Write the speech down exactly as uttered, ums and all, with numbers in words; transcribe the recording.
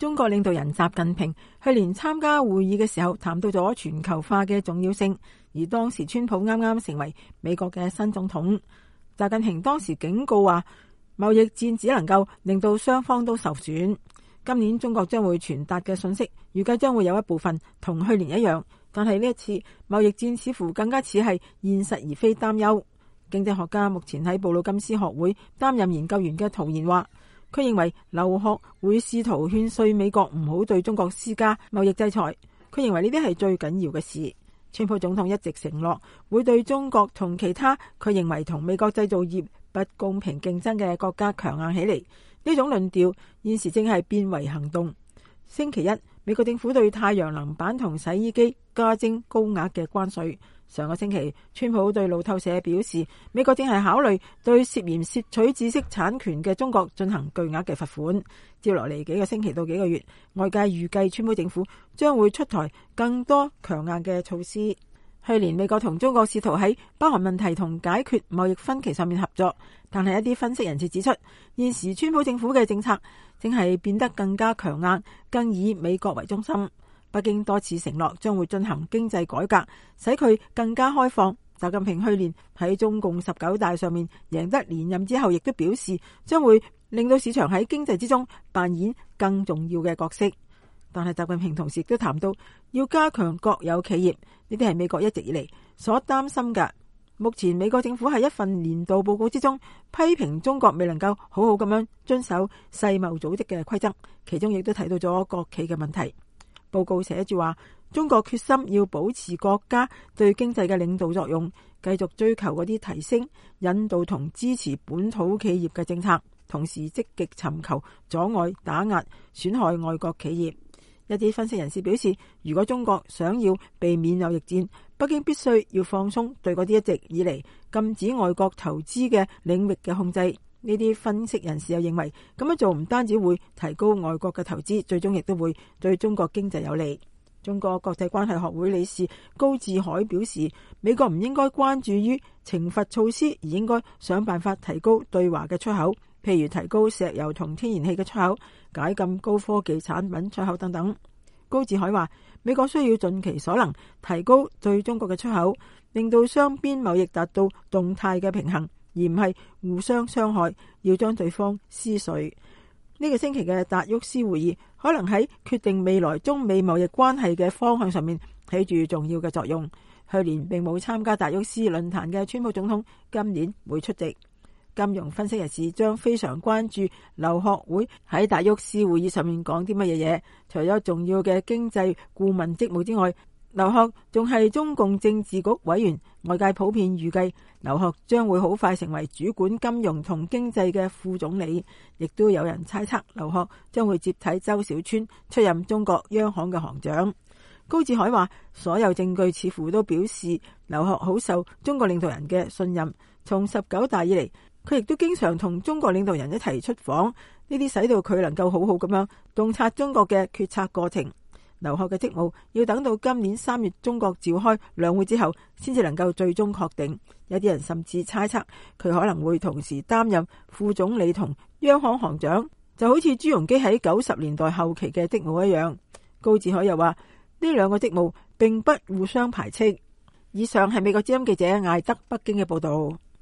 中國領導人習近平去年參加會議嘅時候，談到咗全球化嘅重要性，而當時川普啱啱成為美國嘅新總統。習近平當時警告話，貿易戰只能夠令到雙方都受損。今年中國將會傳達嘅信息，預計將會有一部分同去年一樣，但係呢一次貿易戰似乎更加似係現實而非擔憂。經濟學家目前喺布魯金斯學會擔任研究員嘅陶然話，佢認為劉鶴會試圖勸說美國唔好對中國施加貿易制裁。佢認為呢啲係最緊要嘅事。川普總統一直承諾會對中國同其他佢認為同美國製造業不公平競爭嘅國家強硬起嚟。呢種論調現時正係變為行動。星期一，美國政府對太陽能板同洗衣機加徵高額嘅關稅。上個星期，川普對路透社表示，美國正係考慮對涉嫌竊取知識產權嘅中國進行巨額嘅罰款。接落嚟幾個星期到幾個月，外界預計川普政府將會出台更多強硬嘅措施。去年美國同中國試圖喺北韓問題同解決貿易分歧上面合作，但係一啲分析人士指出，現時川普政府嘅政策正係變得更加強硬，更以美國為中心。北京多次承諾將會進行經濟改革，使佢更加開放。習近平去年喺中共十九大上面贏得連任之後，亦都表示將會令到市場喺經濟之中扮演更重要嘅角色。但係習近平同時亦都談到要加強國有企業，呢啲係美國一直以嚟所擔心嘅。目前美國政府喺一份年度報告之中批評中國未能夠好好咁樣遵守世貿組織嘅規則，其中亦都提到咗國企嘅問題。報告寫住話，中國決心要保持國家對經濟嘅領導作用，繼續追求嗰啲提升、引導同支持本土企業嘅政策，同時積極尋求阻礙、打壓、損害外國企業。一啲分析人士表示，如果中國想要避免貿易戰，北京必須要放鬆對嗰啲一直以嚟禁止外國投資嘅領域嘅控制。呢啲分析人士又認為，咁樣做唔單止會提高外國嘅投資，最終亦都會對中國經濟有利。中國國際關係學會理事高志海表示，美國唔應該關注於懲罰措施，而應該想辦法提高對華嘅出口，譬如提高石油同天然氣嘅出口，解禁高科技產品出口等等。高志海話，美國需要盡其所能提高對中國嘅出口，令到雙邊貿易達到動態嘅平衡，而唔係互相傷害，要將對方撕碎。呢個星期嘅達沃斯會議可能喺決定未來中美貿易關係嘅方向上面起住重要嘅作用。去年並冇參加達沃斯論壇嘅川普總統今年會出席。金融分析人士將非常關注劉鶴會喺達沃斯會議上面講啲乜嘢嘢。除咗重要嘅經濟顧問職務之外，劉鶴仲係中共政治局委員，外界普遍預計劉鶴將會好快成為主管金融同經濟嘅副總理，亦都有人猜測劉鶴將會接替周小川出任中國央行嘅行長。高志海話，所有證據似乎都表示劉鶴好受中國領導人嘅信任，從十九大以嚟，佢亦都經常同中國領導人一齊出訪，呢啲使到佢能夠好好咁樣洞察中國嘅決策過程。劉鶴嘅職務要等到今年三月中國召開兩會之後，先至能夠最終確定。有啲人甚至猜測佢可能會同時擔任副總理同央行行長，就好似朱鎔基喺九十年代後期嘅職務一樣。高志海又話，呢兩個職務並不互相排斥。以上係美國之音記者艾德北京嘅報道。